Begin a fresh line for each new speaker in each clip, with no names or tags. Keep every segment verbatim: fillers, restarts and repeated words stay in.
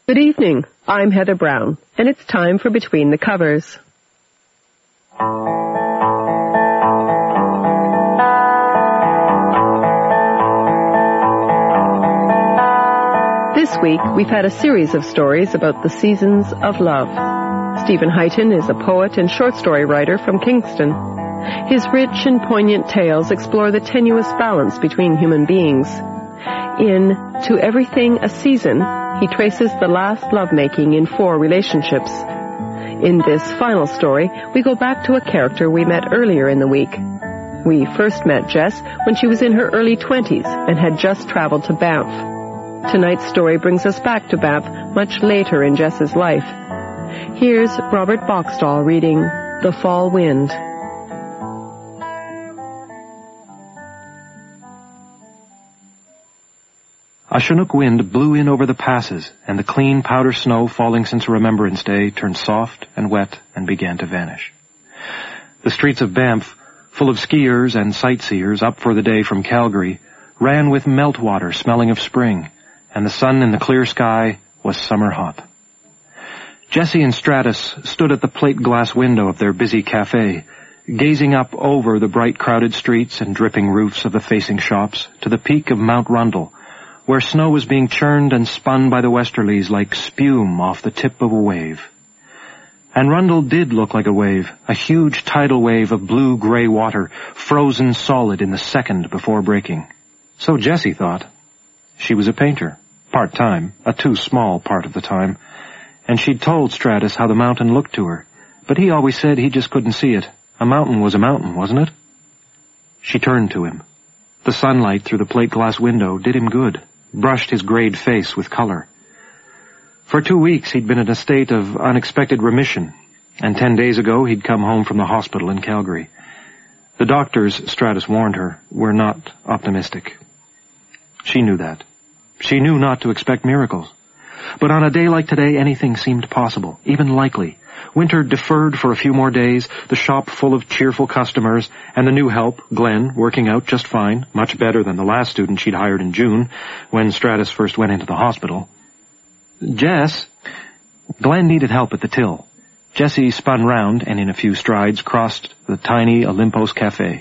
Good evening. I'm Heather Brown, and it's time for Between the Covers. This week, we've had a series of stories about the seasons of love. Stephen Huyton is a poet and short story writer from Kingston. His rich and poignant tales explore the tenuous balance between human beings. In To Everything a Season, he traces the last lovemaking in four relationships. In this final story, we go back to a character we met earlier in the week. We first met Jess when she was in her early twenties and had just traveled to Banff. Tonight's story brings us back to Banff much later in Jess's life. Here's Robert Boxall reading The Fall Wind.
A Chinook wind blew in over the passes, and the clean powder snow falling since Remembrance Day turned soft and wet and began to vanish. The streets of Banff, full of skiers and sightseers up for the day from Calgary, ran with meltwater smelling of spring, and the sun in the clear sky was summer hot. Jessie and Stratus stood at the plate glass window of their busy cafe, gazing up over the bright crowded streets and dripping roofs of the facing shops to the peak of Mount Rundle, where snow was being churned and spun by the westerlies like spume off the tip of a wave. And Rundle did look like a wave, a huge tidal wave of blue-gray water, frozen solid in the second before breaking. So Jessie thought. She was a painter, part-time, a too small part of the time, and she'd told Stratus how the mountain looked to her, but he always said he just couldn't see it. A mountain was a mountain, wasn't it? She turned to him. The sunlight through the plate glass window did him good, brushed his grayed face with color. For two weeks he'd been in a state of unexpected remission, and ten days ago he'd come home from the hospital in Calgary. The doctors, Stratus warned her, were not optimistic. She knew that. She knew not to expect miracles. But on a day like today, anything seemed possible, even likely. Winter deferred for a few more days, the shop full of cheerful customers, and the new help, Glenn, working out just fine, much better than the last student she'd hired in June, when Stratus first went into the hospital. Jess, Glenn needed help at the till. Jessie spun round and in a few strides crossed the tiny Olympos Cafe.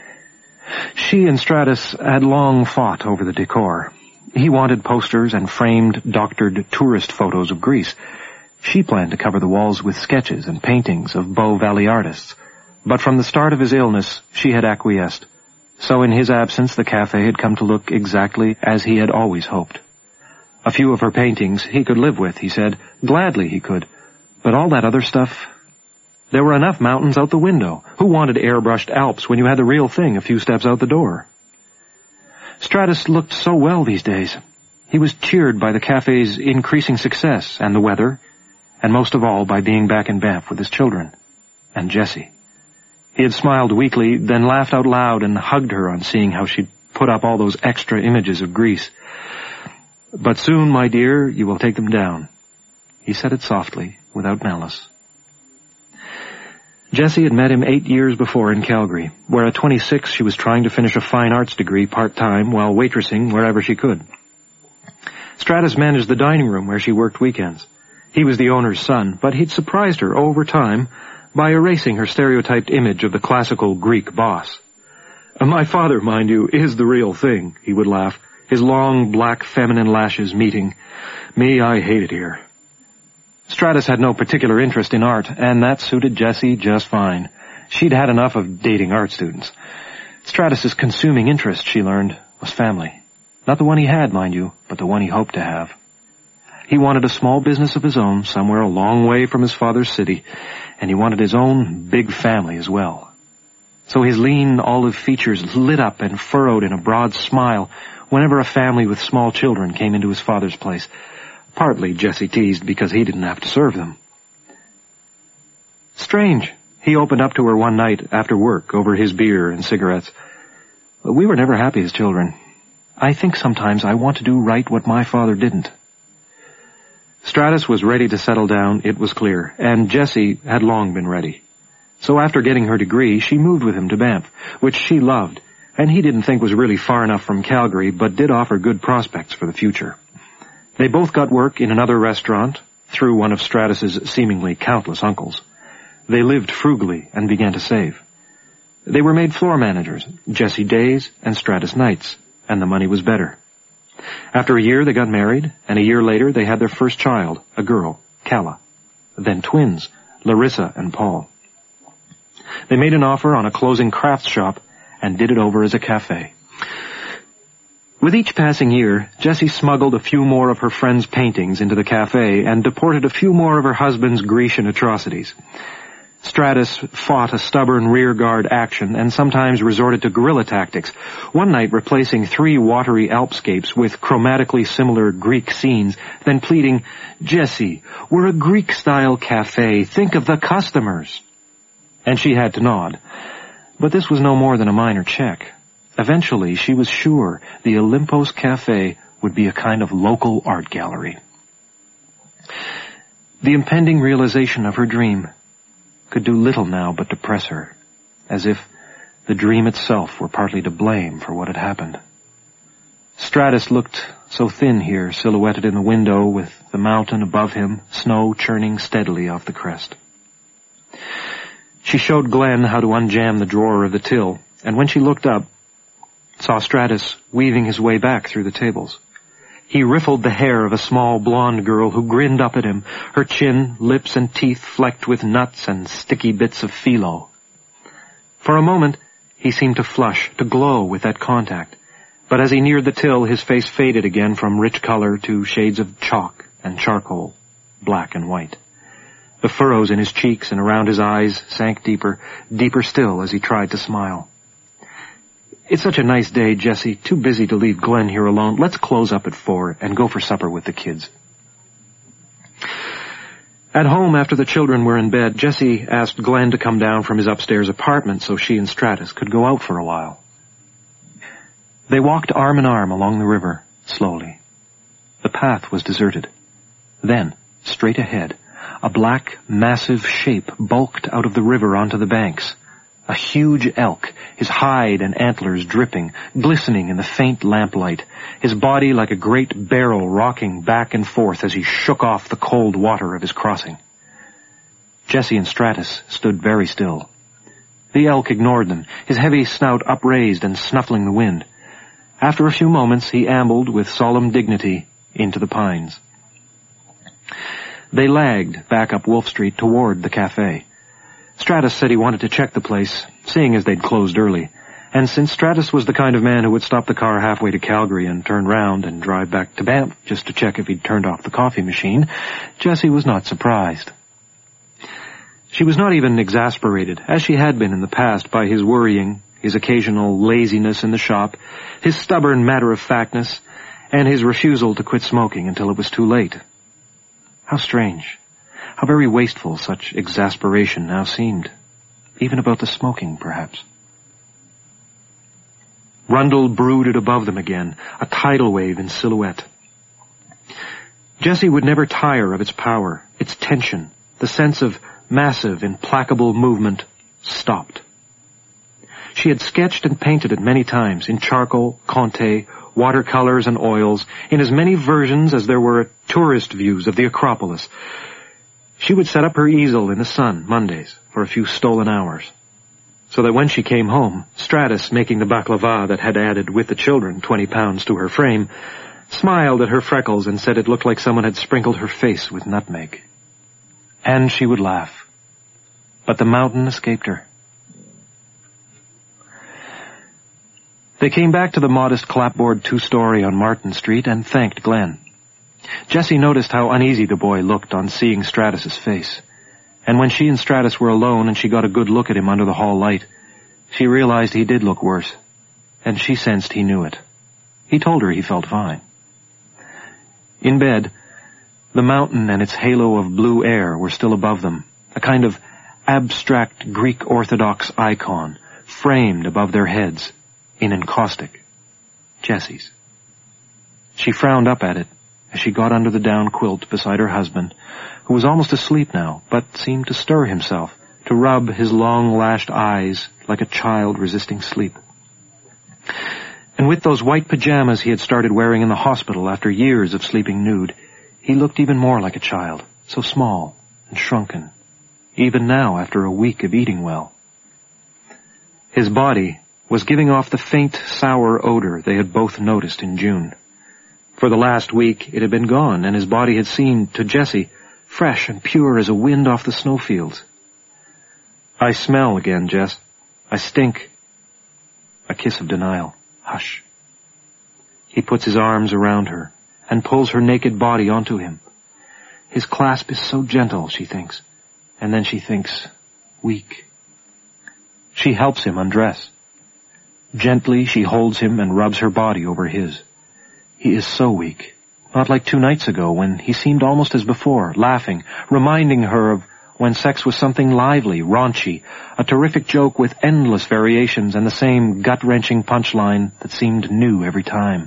She and Stratus had long fought over the decor. He wanted posters and framed, doctored tourist photos of Greece. She planned to cover the walls with sketches and paintings of Bow Valley artists. But from the start of his illness, she had acquiesced. So in his absence, the cafe had come to look exactly as he had always hoped. A few of her paintings he could live with, he said. Gladly he could. But all that other stuff... There were enough mountains out the window. Who wanted airbrushed Alps when you had the real thing a few steps out the door? Stratus looked so well these days. He was cheered by the cafe's increasing success and the weather, and most of all by being back in Banff with his children, and Jessie. He had smiled weakly, then laughed out loud and hugged her on seeing how she'd put up all those extra images of Greece. But soon, my dear, you will take them down. He said it softly, without malice. Jessie had met him eight years before in Calgary, where at twenty-six she was trying to finish a fine arts degree part-time while waitressing wherever she could. Stratus managed the dining room where she worked weekends. He was the owner's son, but he'd surprised her over time by erasing her stereotyped image of the classical Greek boss. My father, mind you, is the real thing, he would laugh, his long black feminine lashes meeting. Me, I hate it here. Stratus had no particular interest in art, and that suited Jessie just fine. She'd had enough of dating art students. Stratus's consuming interest, she learned, was family. Not the one he had, mind you, but the one he hoped to have. He wanted a small business of his own somewhere a long way from his father's city, and he wanted his own big family as well. So his lean olive features lit up and furrowed in a broad smile whenever a family with small children came into his father's place. Partly, Jessie teased, because he didn't have to serve them. Strange, he opened up to her one night after work over his beer and cigarettes. We were never happy as children. I think sometimes I want to do right what my father didn't. Stratus was ready to settle down, it was clear, and Jessie had long been ready. So after getting her degree, she moved with him to Banff, which she loved, and he didn't think was really far enough from Calgary, but did offer good prospects for the future. They both got work in another restaurant through one of Stratus's seemingly countless uncles. They lived frugally and began to save. They were made floor managers, Jessie days and Stratus nights, and the money was better. After a year, they got married, and a year later, they had their first child, a girl, Calla. Then twins, Larissa and Paul. They made an offer on a closing crafts shop and did it over as a cafe. With each passing year, Jessie smuggled a few more of her friends' paintings into the cafe and deported a few more of her husband's Grecian atrocities. Stratus fought a stubborn rearguard action and sometimes resorted to guerrilla tactics, one night replacing three watery Alpscapes with chromatically similar Greek scenes, then pleading, "Jessie, we're a Greek-style cafe. Think of the customers." And she had to nod. But this was no more than a minor check. Eventually, she was sure the Olympos Cafe would be a kind of local art gallery. The impending realization of her dream could do little now but depress her, as if the dream itself were partly to blame for what had happened. Stratus looked so thin here, silhouetted in the window with the mountain above him, snow churning steadily off the crest. She showed Glenn how to unjam the drawer of the till, and when she looked up, saw Stratus weaving his way back through the tables. He riffled the hair of a small blonde girl who grinned up at him, her chin, lips, and teeth flecked with nuts and sticky bits of phyllo. For a moment, he seemed to flush, to glow with that contact, but as he neared the till, his face faded again from rich color to shades of chalk and charcoal, black and white. The furrows in his cheeks and around his eyes sank deeper, deeper still as he tried to smile. "It's such a nice day, Jessie. Too busy to leave Glenn here alone. Let's close up at four and go for supper with the kids." At home, after the children were in bed, Jessie asked Glenn to come down from his upstairs apartment so she and Stratus could go out for a while. They walked arm in arm along the river, slowly. The path was deserted. Then, straight ahead, a black, massive shape bulked out of the river onto the banks. A huge elk, his hide and antlers dripping, glistening in the faint lamplight, his body like a great barrel rocking back and forth as he shook off the cold water of his crossing. Jessie and Stratus stood very still. The elk ignored them, his heavy snout upraised and snuffling the wind. After a few moments, he ambled with solemn dignity into the pines. They lagged back up Wolf Street toward the cafe. Stratus said he wanted to check the place, seeing as they'd closed early, and since Stratus was the kind of man who would stop the car halfway to Calgary and turn round and drive back to Banff just to check if he'd turned off the coffee machine, Jessie was not surprised. She was not even exasperated, as she had been in the past, by his worrying, his occasional laziness in the shop, his stubborn matter-of-factness, and his refusal to quit smoking until it was too late. How strange. How very wasteful such exasperation now seemed. Even about the smoking, perhaps. Rundle brooded above them again, a tidal wave in silhouette. Jessie would never tire of its power, its tension, the sense of massive, implacable movement stopped. She had sketched and painted it many times, in charcoal, Conte, watercolors and oils, in as many versions as there were tourist views of the Acropolis. She would set up her easel in the sun, Mondays, for a few stolen hours, so that when she came home, Stratus, making the baklava that had added with the children twenty pounds to her frame, smiled at her freckles and said it looked like someone had sprinkled her face with nutmeg. And she would laugh. But the mountain escaped her. They came back to the modest clapboard two-story on Martin Street and thanked Glenn. Jessie noticed how uneasy the boy looked on seeing Stratus's face, and when she and Stratus were alone and she got a good look at him under the hall light, she realized he did look worse, and she sensed he knew it. He told her he felt fine. In bed, the mountain and its halo of blue air were still above them, a kind of abstract Greek Orthodox icon, framed above their heads, in encaustic. Jessie's. She frowned up at it as she got under the down quilt beside her husband, who was almost asleep now, but seemed to stir himself, to rub his long-lashed eyes like a child resisting sleep. And with those white pajamas he had started wearing in the hospital after years of sleeping nude, he looked even more like a child, so small and shrunken, even now after a week of eating well. His body was giving off the faint, sour odor they had both noticed in June. For the last week it had been gone, and his body had seemed, to Jessie, fresh and pure as a wind off the snowfields. "I smell again, Jess. I stink." A kiss of denial. "Hush." He puts his arms around her and pulls her naked body onto him. His clasp is so gentle, she thinks, and then she thinks, weak. She helps him undress. Gently she holds him and rubs her body over his. He is so weak, not like two nights ago when he seemed almost as before, laughing, reminding her of when sex was something lively, raunchy, a terrific joke with endless variations and the same gut-wrenching punchline that seemed new every time.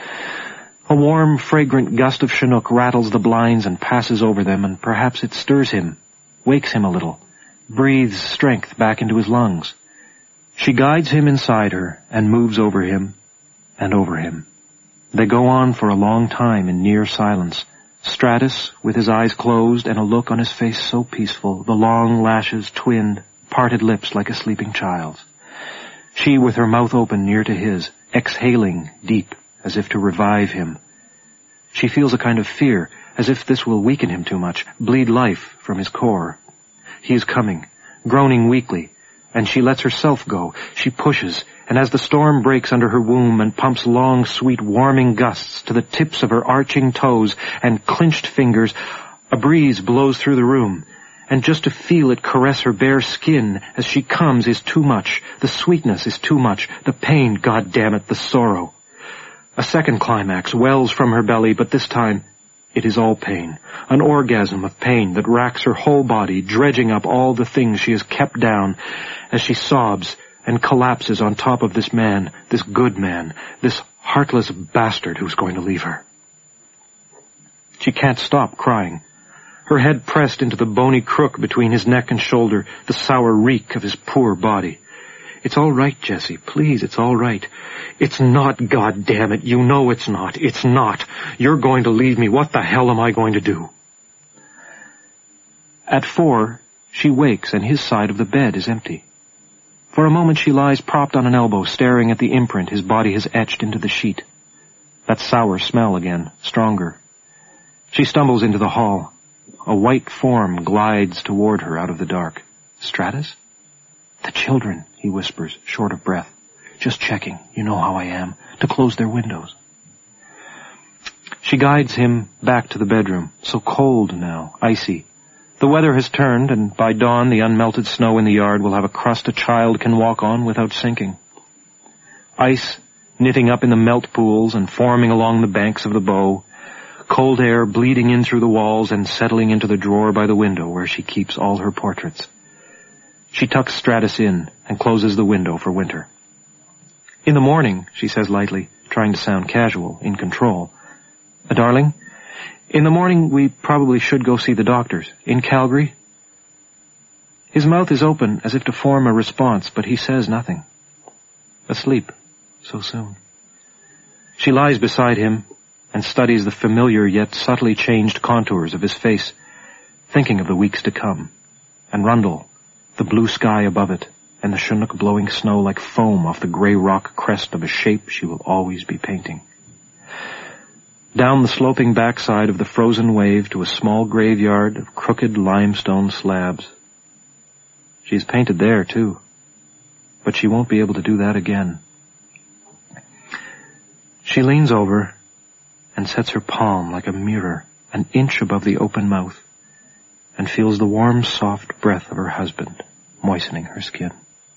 A warm, fragrant gust of Chinook rattles the blinds and passes over them, and perhaps it stirs him, wakes him a little, breathes strength back into his lungs. She guides him inside her and moves over him and over him. They go on for a long time in near silence. Stratus, with his eyes closed and a look on his face so peaceful, the long lashes twinned, parted lips like a sleeping child's. She with her mouth open near to his, exhaling deep, as if to revive him. She feels a kind of fear, as if this will weaken him too much, bleed life from his core. He is coming, groaning weakly, and she lets herself go. She pushes, and as the storm breaks under her womb and pumps long, sweet, warming gusts to the tips of her arching toes and clenched fingers, a breeze blows through the room, and just to feel it caress her bare skin as she comes is too much. The sweetness is too much. The pain, God damn it, the sorrow. A second climax wells from her belly, but this time it is all pain, an orgasm of pain that racks her whole body, dredging up all the things she has kept down as she sobs and collapses on top of this man, this good man, this heartless bastard who's going to leave her. She can't stop crying, her head pressed into the bony crook between his neck and shoulder, the sour reek of his poor body. "It's all right, Jessie. Please, it's all right." "It's not, God damn it. You know it's not. It's not. You're going to leave me. What the hell am I going to do?" At four, she wakes and his side of the bed is empty. For a moment she lies propped on an elbow, staring at the imprint his body has etched into the sheet. That sour smell again, stronger. She stumbles into the hall. A white form glides toward her out of the dark. Stratus? "The children," he whispers, short of breath. "Just checking, you know how I am, to close their windows." She guides him back to the bedroom, so cold now, icy. The weather has turned, and by dawn the unmelted snow in the yard will have a crust a child can walk on without sinking. Ice knitting up in the melt pools and forming along the banks of the Bow, cold air bleeding in through the walls and settling into the drawer by the window where she keeps all her portraits. She tucks Stratus in and closes the window for winter. "In the morning," she says lightly, trying to sound casual, in control. "Uh, darling, in the morning we probably should go see the doctors. In Calgary?" His mouth is open as if to form a response, but he says nothing. Asleep so soon. She lies beside him and studies the familiar yet subtly changed contours of his face, thinking of the weeks to come, and Rundle, the blue sky above it, and the Chinook blowing snow like foam off the grey rock crest of a shape she will always be painting. Down the sloping backside of the frozen wave to a small graveyard of crooked limestone slabs. She's painted there, too, but she won't be able to do that again. She leans over and sets her palm like a mirror an inch above the open mouth, and feels the warm, soft breath of her husband moistening her skin.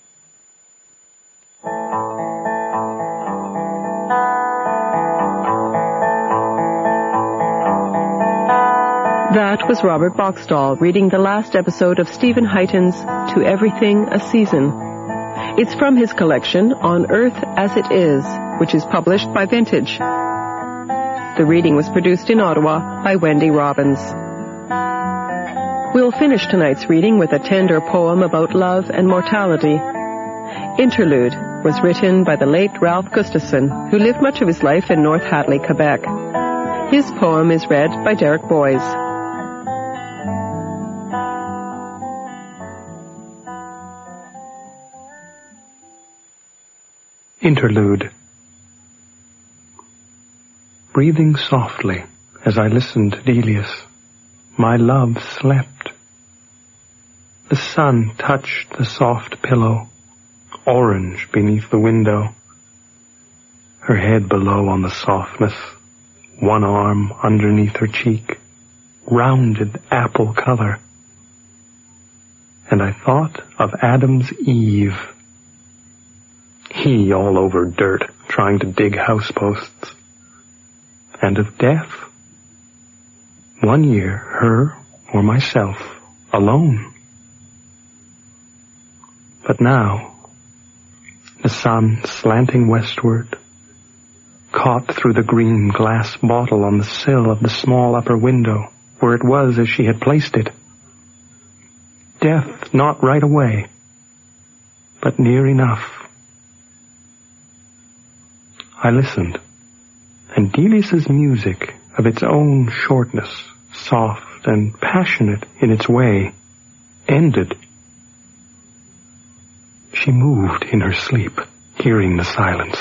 That was Robert Boxstall reading the last episode of Stephen Heighton's To Everything a Season. It's from his collection On Earth as It Is, which is published by Vintage. The reading was produced in Ottawa by Wendy Robbins. We'll finish tonight's reading with a tender poem about love and mortality. Interlude was written by the late Ralph Gustafson, who lived much of his life in North Hatley, Quebec. His poem is read by Derek Boys.
Interlude. Breathing softly as I listened to Delius, my love slept. The sun touched the soft pillow, orange beneath the window. Her head below on the softness, one arm underneath her cheek, rounded apple color. And I thought of Adam's Eve. He all over dirt, trying to dig house posts. And of death. One year, her or myself, alone. But now, the sun slanting westward, caught through the green glass bottle on the sill of the small upper window, where it was as she had placed it. Death not right away, but near enough. I listened, and Delius's music, of its own shortness, soft and passionate in its way, ended. She moved in her sleep, hearing the silence.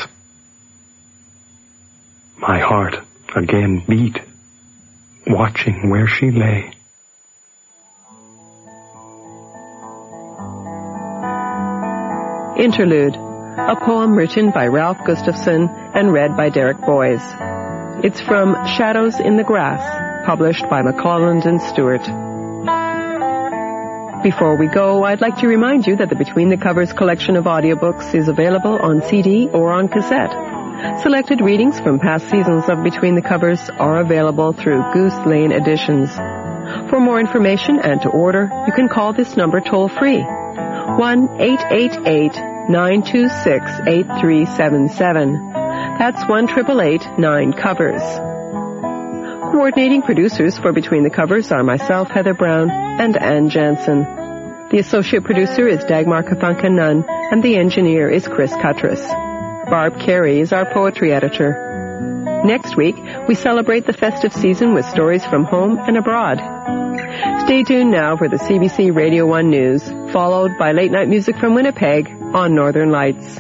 My heart again beat, watching where she lay.
Interlude, a poem written by Ralph Gustafson and read by Derek Boys. It's from Shadows in the Grass, published by McClelland and Stewart. Before we go, I'd like to remind you that the Between the Covers collection of audiobooks is available on C D or on cassette. Selected readings from past seasons of Between the Covers are available through Goose Lane Editions. For more information and to order, you can call this number toll-free, one eight eight eight, nine two six, eight three seven seven. That's one eight eight eight, nine covers. Coordinating producers for Between the Covers are myself, Heather Brown, and Ann Jansen. The associate producer is Dagmar Kafanka-Nunn, and the engineer is Chris Cuttress. Barb Carey is our poetry editor. Next week, we celebrate the festive season with stories from home and abroad. Stay tuned now for the C B C Radio one News, followed by late night music from Winnipeg on Northern Lights.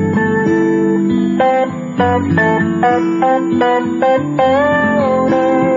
Thank you.